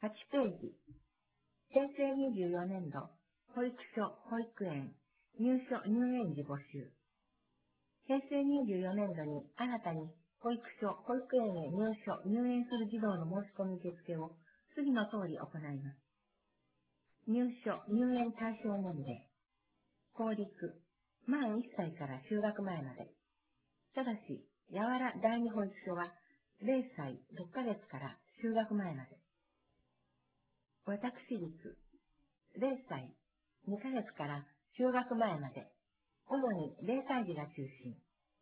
8ページ。平成24年度、保育所、保育園、入園児募集。平成24年度に新たに保育所、保育園へ入園する児童の申し込み受付を次の通り行います。入園対象年齢。公立、満1歳から就学前まで。ただし、やわら第二保育所は0歳6ヶ月から就学前まで。私立、0歳2ヶ月から就学前まで。主に0歳児が中心。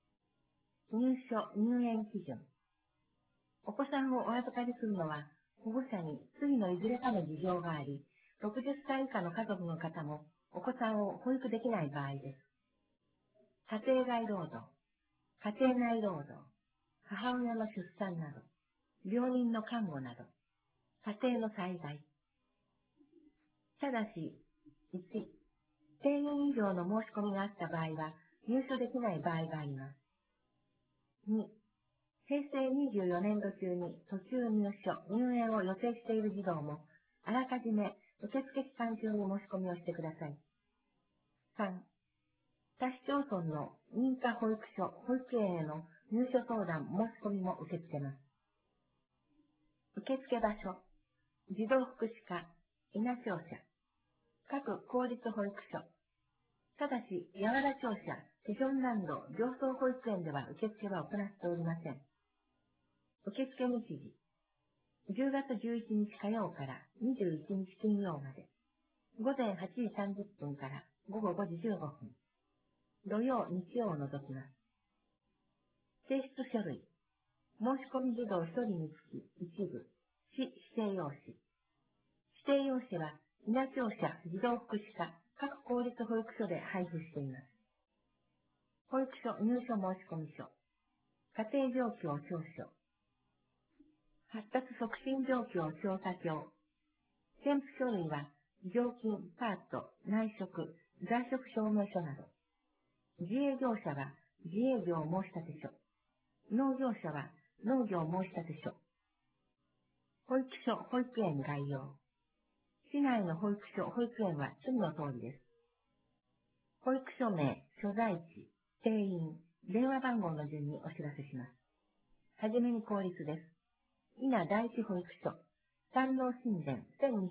入園基準。お子さんをお預かりするのは、保護者に次のいずれかの事情があり、60歳以下の家族の方もお子さんを保育できない場合です。家庭外労働、家庭内労働、母親の出産など、病人の看護など、家庭の災害。ただし、1、定員以上の申し込みがあった場合は、入所できない場合があります。2、平成24年度中に途中入園を予定している児童も、あらかじめ受付期間中に申し込みをしてください。3、他市町村の認可保育所、保育園への入所相談申し込みも受け付けます。受付場所、児童福祉課、稲庁舎、各公立保育所。ただし、八原庁舎、セジョンランド、上層保育園では受付は行っておりません。受付日時、10月11日火曜から21日金曜まで、午前8時30分から午後5時15分、土曜、日曜を除きます。提出書類、申し込み児童1人につき1部、市指定用紙。指定用紙は、稲庁舎、児童福祉課、各公立保育所で配布しています。保育所入所申込書、家庭状況証書、発達促進状況調査票、添付書類は、常勤、パート、内職、在職証明書など、自営業者は自営業申立書、農業者は農業申立書、保育所、保育園概要、市内の保育所、保育園は次の通りです。保育所名、所在地、定員、電話番号の順にお知らせします。はじめに公立です。稲第一保育所、山王神殿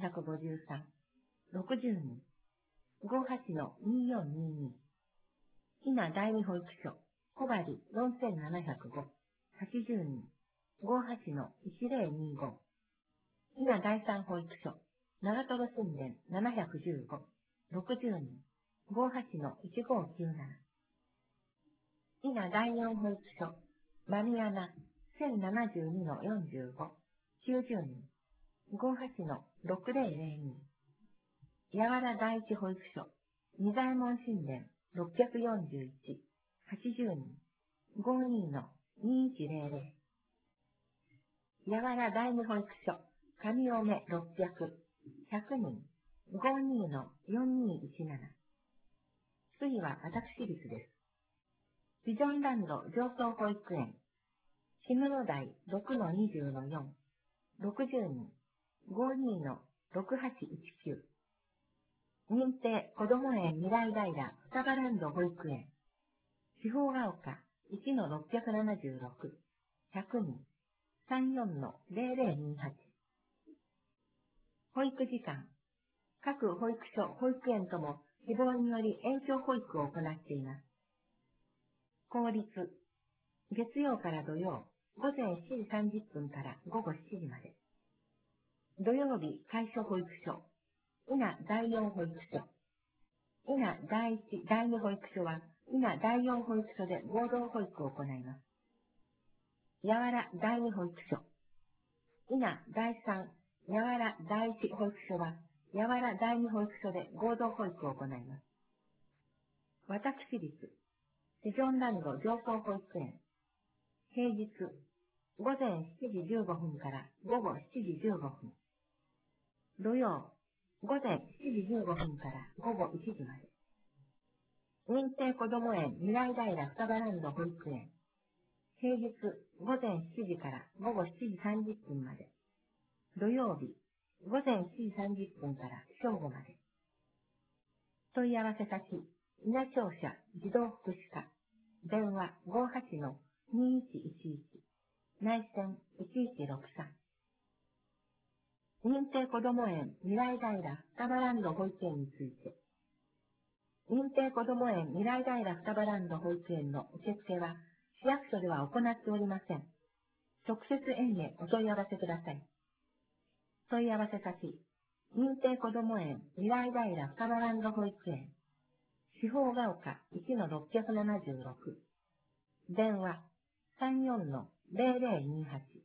1253、60人、58-2422。稲第二保育所、小針4705、80人、58-1025。稲第三保育所、長瀞神殿715、60人、58-1597。稲第四保育所、丸穴1072-45、90人、58-6002。八原第一保育所、仁左衛門神殿641、80人、52-2100。八原第二保育所、上尾目600、100人、52-4217。次は私立です。ビジョンランド上層保育園、氷室台6-20-4、60人、52-6819。認定こども園未来平双葉ランド保育園、四方が丘1-676、100人、34-0028。保育時間、各保育所、保育園とも希望により延長保育を行っています。公立、月曜から土曜、午前7時30分から午後7時まで。土曜日、開所保育所、稲第四保育所。稲第一、第二保育所は、稲第四保育所で合同保育を行います。八原第二保育所。稲第三、八原第一保育所は、八原第二保育所で合同保育を行います。私立、セジョンランド上層保育園。平日、午前7時15分から午後7時15分。土曜、午前7時15分から午後1時まで。認定こども園未来平双葉ランド保育園。平日午前7時から午後7時30分まで。土曜日、 午前7時30分から正午まで。問い合わせ先、稲庁舎児童福祉課、電話58-2111、内線1163。認定こども園未来平双葉ランド保育園について。認定こども園未来平双葉ランド保育園の受付は市役所では行っておりません。直接園へお問い合わせください。問い合わせ先、認定こども園未来平双葉ランド保育園、四方が丘 1-676。電話34-0028。